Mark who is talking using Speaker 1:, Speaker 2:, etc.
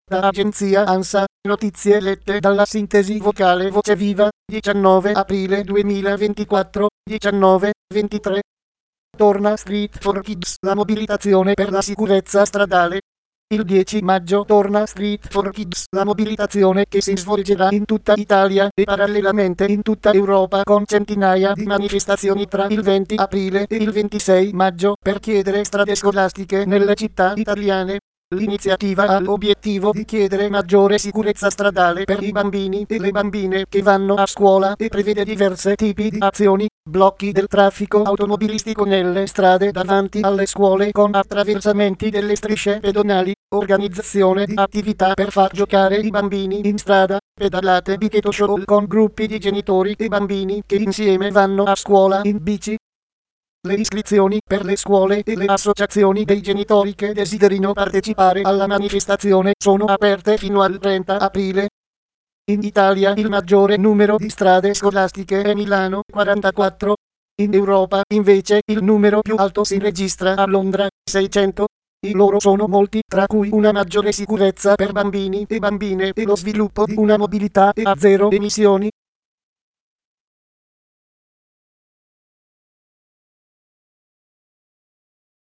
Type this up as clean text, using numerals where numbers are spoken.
Speaker 1: Da agenzia ANSA, notizie lette dalla sintesi vocale Voce Viva, 19 aprile 2024, 19:23. Torna Street for Kids, la mobilitazione per la sicurezza stradale. Il 10 maggio torna Street for Kids, la mobilitazione che si svolgerà in tutta Italia e parallelamente in tutta Europa con centinaia di manifestazioni tra il 20 aprile e il 26 maggio per chiedere strade scolastiche nelle città italiane. L'iniziativa ha l'obiettivo di chiedere maggiore sicurezza stradale per i bambini e le bambine che vanno a scuola e prevede diversi tipi di azioni, blocchi del traffico automobilistico nelle strade davanti alle scuole con attraversamenti delle strisce pedonali, organizzazione di attività per far giocare i bambini in strada, pedalate di keto show con gruppi di genitori e bambini che insieme vanno a scuola in bici. Le iscrizioni per le scuole e le associazioni dei genitori che desiderino partecipare alla manifestazione sono aperte fino al 30 aprile. In Italia il maggiore numero di strade scolastiche è Milano, 44. In Europa, invece, il numero più alto si registra a Londra, 600. I loro sono molti, tra cui una maggiore sicurezza per bambini e bambine e lo sviluppo di una mobilità a zero emissioni.